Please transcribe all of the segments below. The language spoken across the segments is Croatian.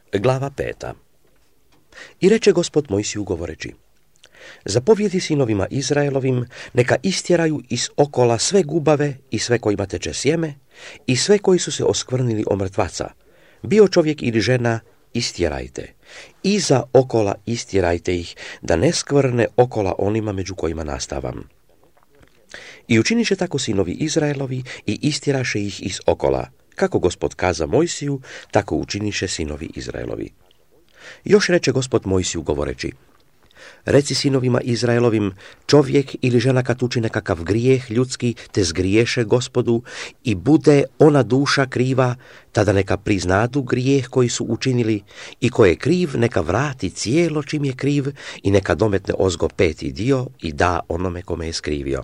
Glava 5. I reče Gospod Mojsiju govoreći: Zapovjedi sinovima Izraelovim, neka istjeraju iz okola sve gubave i sve kojima teče sjeme i sve koji su se oskvrnili o mrtvaca. Bio čovjek ili žena, istjerajte. Iza okola istjerajte ih, da ne skvrne okola onima među kojima nastavam. I učiniše tako sinovi Izraelovi i istjeraše ih iz okola. Kako Gospod kaza Mojsiju, tako učiniše sinovi Izraelovi. Još reče Gospod Mojsiju govoreći: Reci sinovima Izraelovim, čovjek ili žena kad učine nekakav grijeh ljudski, te zgriješe Gospodu i bude ona duša kriva, tada neka priznadu grijeh koji su učinili i ko je kriv, neka vrati cijelo čim je kriv i neka dometne ozgo 5. dio i da onome kome je skrivio.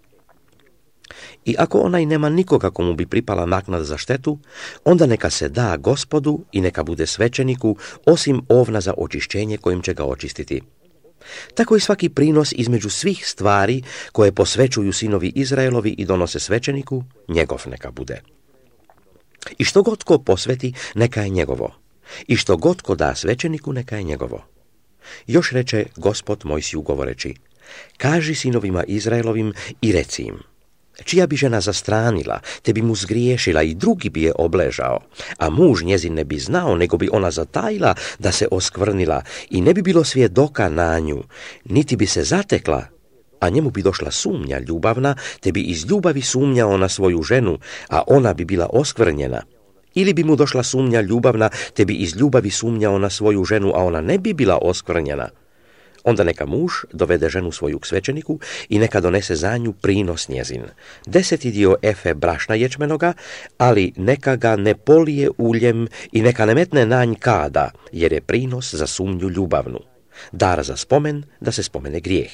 I ako onaj nema nikoga komu bi pripala naknada za štetu, onda neka se da Gospodu i neka bude svećeniku, osim ovna za očišćenje kojim će ga očistiti. Tako i svaki prinos između svih stvari koje posvećuju sinovi Izraelovi i donose svećeniku, njegov neka bude. I što god ko posveti, neka je njegovo. I što god ko da svećeniku, neka je njegovo. Još reče Gospod Mojsiju govoreći: Kaži sinovima Izraelovim i reci im: Čija bi žena zastranila, te bi mu zgriješila i drugi bi je obležao, a muž njezin ne bi znao, nego bi ona zatajila da se oskvrnila i ne bi bilo svjedoka na nju, niti bi se zatekla, a njemu bi došla sumnja ljubavna, te bi iz ljubavi sumnjao na svoju ženu, a ona bi bila oskvrnjena. Ili bi mu došla sumnja ljubavna, te bi iz ljubavi sumnjao na svoju ženu, a ona ne bi bila oskvrnjena. Onda neka muž dovede ženu svoju k svećeniku i neka donese za nju prinos njezin. 10. dio efe brašna ječmenoga, ali neka ga ne polije uljem i neka ne metne na nj kada, jer je prinos za sumnju ljubavnu. Dar za spomen, da se spomene grijeh.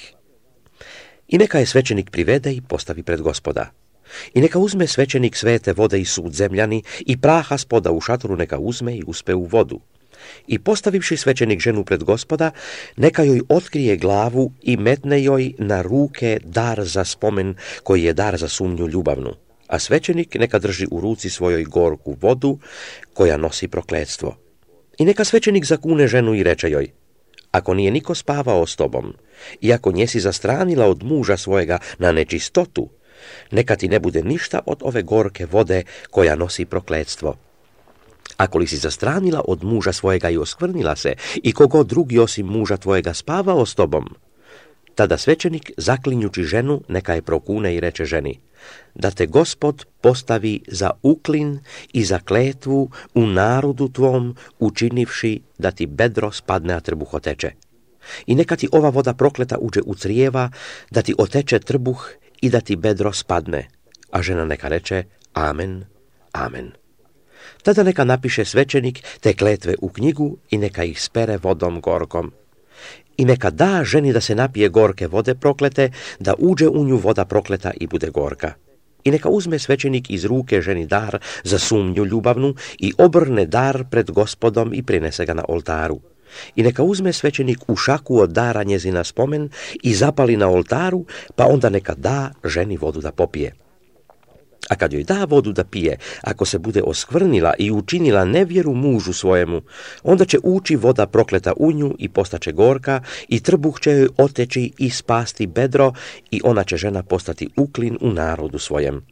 I neka je svećenik privede i postavi pred Gospoda. I neka uzme svećenik svete vode i sud zemljani i praha spoda u šatoru neka uzme i uspe u vodu. I postavivši svećenik ženu pred Gospoda, neka joj otkrije glavu i metne joj na ruke dar za spomen, koji je dar za sumnju ljubavnu. A svećenik neka drži u ruci svojoj gorku vodu, koja nosi prokletstvo. I neka svećenik zakune ženu i reče joj: Ako nije niko spavao s tobom, i ako njesi zastranila od muža svojega na nečistotu, neka ti ne bude ništa od ove gorke vode koja nosi prokletstvo. Ako li si zastranila od muža svojega i oskvrnila se, i kogo drugi osim muža tvojega spavao s tobom, tada svećenik, zaklinjući ženu, neka je prokune i reče ženi: Da te Gospod postavi za uklin i za kletvu u narodu tvom, učinivši da ti bedro spadne, a trbuh oteče. I neka ti ova voda prokleta uđe u crijeva, da ti oteče trbuh i da ti bedro spadne. A žena neka reče: Amen, amen. Tada neka napiše svećenik te kletve u knjigu i neka ih spere vodom gorkom. I neka da ženi da se napije gorke vode proklete, da uđe u nju voda prokleta i bude gorka. I neka uzme svećenik iz ruke ženi dar za sumnju ljubavnu i obrne dar pred Gospodom i prinese ga na oltaru. I neka uzme svećenik u šaku od dara njezina spomen i zapali na oltaru, pa onda neka da ženi vodu da popije. A kad joj da vodu da pije, ako se bude oskvrnila i učinila nevjeru mužu svojemu, onda će ući voda prokleta u nju i postaće gorka i trbuh će joj oteći i spasti bedro i ona će žena postati uklin u narodu svojem.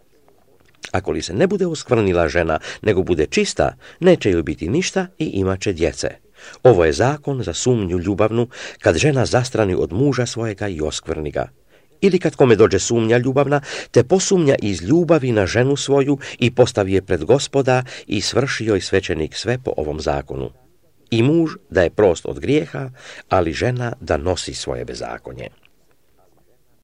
Ako li se ne bude oskvrnila žena, nego bude čista, neće joj biti ništa i imat će djece. Ovo je zakon za sumnju ljubavnu, kad žena zastrani od muža svojega i oskvrni ga. Ili kad kome dođe sumnja ljubavna, te posumnja iz ljubavi na ženu svoju i postavi je pred Gospoda i svrši joj svećenik sve po ovom zakonu. I muž da je prost od grijeha, ali žena da nosi svoje bezakonje.